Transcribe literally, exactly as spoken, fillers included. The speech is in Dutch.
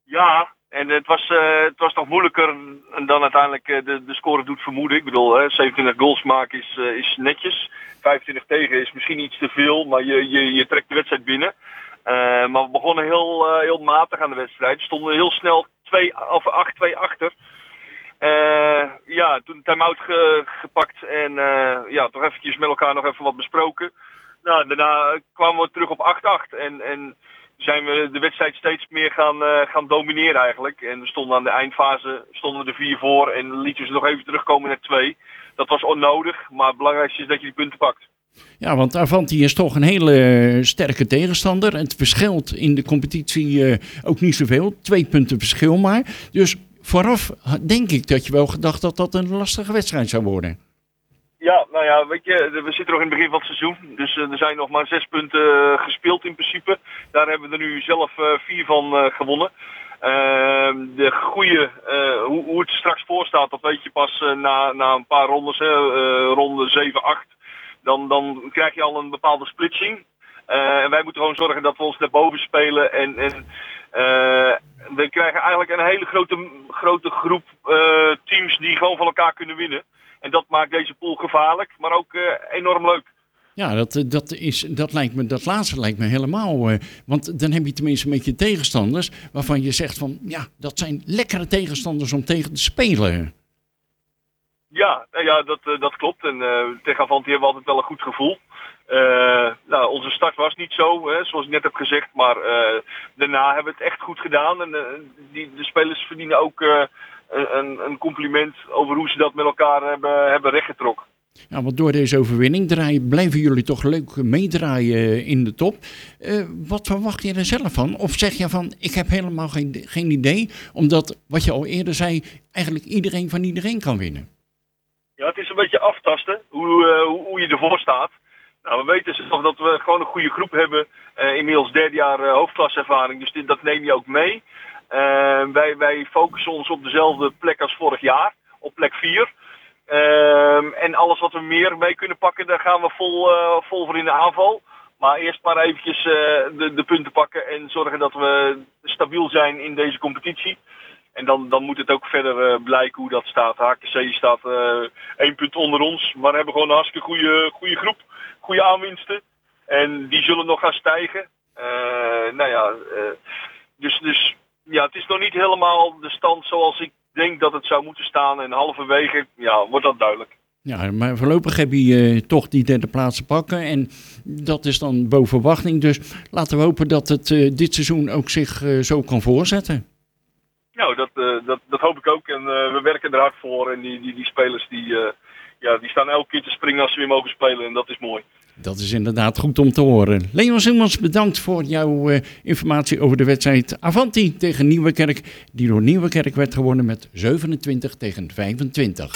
Ja, en het was, uh, het was nog moeilijker dan uiteindelijk uh, de, de score doet vermoeden. Ik bedoel, hè, zevenentwintig goals maken is, uh, is netjes. vijfentwintig tegen is misschien iets te veel, maar je, je, je trekt de wedstrijd binnen. Uh, maar we begonnen heel, uh, heel matig aan de wedstrijd. Stonden heel snel acht twee achter. Uh, ja, toen time-out ge, gepakt en uh, ja, toch eventjes met elkaar nog even wat besproken. Nou, daarna kwamen we terug op acht acht en, en zijn we de wedstrijd steeds meer gaan, uh, gaan domineren eigenlijk. En we stonden aan de eindfase, stonden we er vier voor en lieten we ze nog even terugkomen naar twee. Dat was onnodig, maar het belangrijkste is dat je die punten pakt. Ja, want Avanti is toch een hele sterke tegenstander. Het verschilt in de competitie uh, ook niet zoveel. Twee punten verschil maar. Dus vooraf denk ik dat je wel gedacht dat dat een lastige wedstrijd zou worden. Ja, nou ja, weet je, we zitten nog in het begin van het seizoen. Dus uh, er zijn nog maar zes punten uh, gespeeld in principe. Daar hebben we er nu zelf uh, vier van uh, gewonnen. Uh, de goede, uh, hoe, hoe het straks voor staat, dat weet je pas uh, na, na een paar rondes, uh, ronde zeven acht. Dan, dan krijg je al een bepaalde splitsing. Uh, en wij moeten gewoon zorgen dat we ons naar boven spelen. En, en uh, we krijgen eigenlijk een hele grote, grote groep uh, teams die gewoon van elkaar kunnen winnen. En dat maakt deze pool gevaarlijk, maar ook uh, enorm leuk. Ja, dat, dat, is, dat, lijkt me, dat laatste lijkt me helemaal. Uh, want dan heb je tenminste met je tegenstanders waarvan je zegt van ja, dat zijn lekkere tegenstanders om tegen te spelen. Ja, ja dat, uh, dat klopt. En uh, tegen Avanti hebben we altijd wel een goed gevoel. Uh, nou, onze start was niet zo, hè, zoals ik net heb gezegd. Maar uh, daarna hebben we het echt goed gedaan. En uh, die, de spelers verdienen ook uh, een, een compliment over hoe ze dat met elkaar hebben, hebben rechtgetrokken. Ja, want door deze overwinning draaien, blijven jullie toch leuk meedraaien in de top. Uh, wat verwacht je er zelf van? Of zeg je van, ik heb helemaal geen, geen idee, omdat, wat je al eerder zei, eigenlijk iedereen van iedereen kan winnen? Ja, het is een beetje aftasten, hoe, uh, hoe, hoe je ervoor staat. Nou, we weten toch dat we gewoon een goede groep hebben. Uh, inmiddels derde jaar uh, hoofdklaservaring, dus dit, dat neem je ook mee. Uh, wij, wij focussen ons op dezelfde plek als vorig jaar, op plek vier. Uh, en alles wat we meer mee kunnen pakken, daar gaan we vol, uh, vol voor in de aanval. Maar eerst maar eventjes uh, de, de punten pakken en zorgen dat we stabiel zijn in deze competitie. En dan, dan moet het ook verder uh, blijken hoe dat staat. H K C staat uh, één punt onder ons, maar we hebben gewoon een hartstikke goede, goede groep. Goede aanwinsten. En die zullen nog gaan stijgen. Uh, nou ja, uh, dus, dus ja, het is nog niet helemaal de stand zoals ik denk dat het zou moeten staan. En halverwege ja, wordt dat duidelijk. Ja, maar voorlopig heb je uh, toch die derde plaats te pakken. En dat is dan boven verwachting. Dus laten we hopen dat het uh, dit seizoen ook zich uh, zo kan voortzetten. Nou, dat, uh, dat, dat hoop ik ook. En uh, we werken er hard voor. En die, die, die spelers die, uh, ja, die staan elke keer te springen als ze weer mogen spelen. En dat is mooi. Dat is inderdaad goed om te horen. Leon Simons, bedankt voor jouw uh, informatie over de wedstrijd Avanti tegen Nieuwerkerk. Die door Nieuwerkerk werd gewonnen met zevenentwintig tegen vijfentwintig.